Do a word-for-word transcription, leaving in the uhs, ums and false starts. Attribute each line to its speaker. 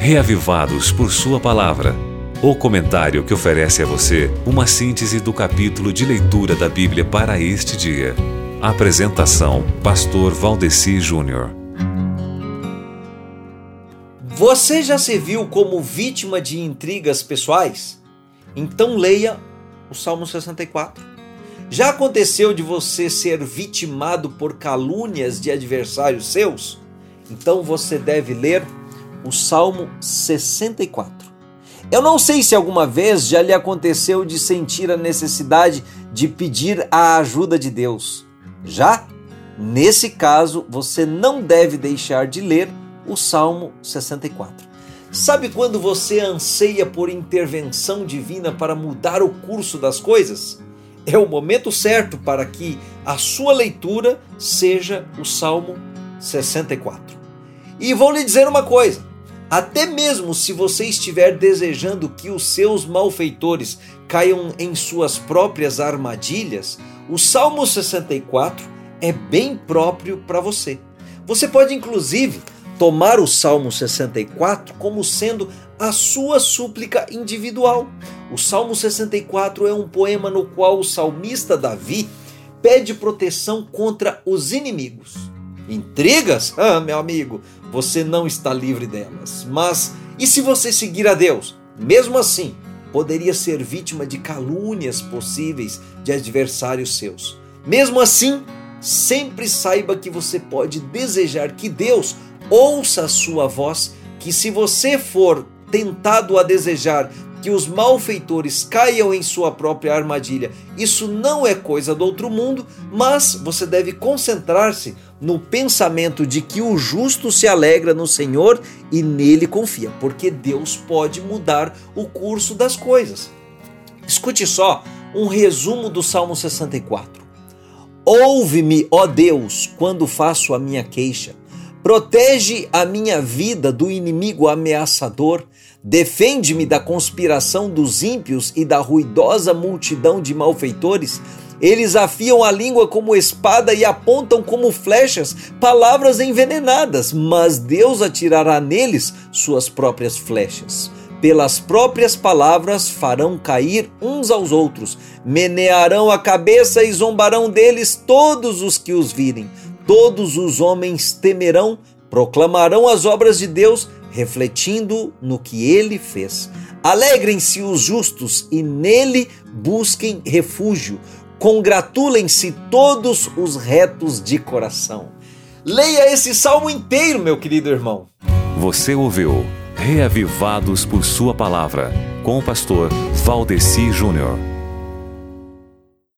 Speaker 1: Reavivados por Sua Palavra. O comentário que oferece a você uma síntese do capítulo de leitura da Bíblia para este dia. Apresentação: Pastor Valdeci Júnior.
Speaker 2: Você já se viu como vítima de intrigas pessoais? Então leia o Salmo sessenta e quatro. Já aconteceu de você ser vitimado por calúnias de adversários seus? Então você deve ler o Salmo sessenta e quatro. Eu não sei se alguma vez já lhe aconteceu de sentir a necessidade de pedir a ajuda de Deus. Já? Nesse caso, você não deve deixar de ler o Salmo sessenta e quatro. Sabe quando você anseia por intervenção divina para mudar o curso das coisas? É o momento certo para que a sua leitura seja o Salmo sessenta e quatro. E vou lhe dizer uma coisa, até mesmo se você estiver desejando que os seus malfeitores caiam em suas próprias armadilhas, o Salmo sessenta e quatro é bem próprio para você. Você pode inclusive tomar o Salmo sessenta e quatro como sendo a sua súplica individual. O Salmo sessenta e quatro é um poema no qual o salmista Davi pede proteção contra os inimigos. Intrigas? Ah, meu amigo, você não está livre delas. Mas e se você seguir a Deus? Mesmo assim, poderia ser vítima de calúnias possíveis de adversários seus. Mesmo assim, sempre saiba que você pode desejar que Deus ouça a sua voz, que se você for tentado a desejar que os malfeitores caiam em sua própria armadilha, isso não é coisa do outro mundo, mas você deve concentrar-se no pensamento de que o justo se alegra no Senhor e nele confia, porque Deus pode mudar o curso das coisas. Escute só um resumo do Salmo sessenta e quatro. Ouve-me, ó Deus, quando faço a minha queixa. Protege a minha vida do inimigo ameaçador. Defende-me da conspiração dos ímpios e da ruidosa multidão de malfeitores. Eles afiam a língua como espada e apontam como flechas palavras envenenadas, mas Deus atirará neles suas próprias flechas. Pelas próprias palavras farão cair uns aos outros, menearão a cabeça e zombarão deles todos os que os virem. Todos os homens temerão, proclamarão as obras de Deus, refletindo no que Ele fez. Alegrem-se os justos e nele busquem refúgio. Congratulem-se todos os retos de coração. Leia esse salmo inteiro, meu querido irmão.
Speaker 1: Você ouviu Reavivados por Sua Palavra, com o pastor Valdeci Júnior.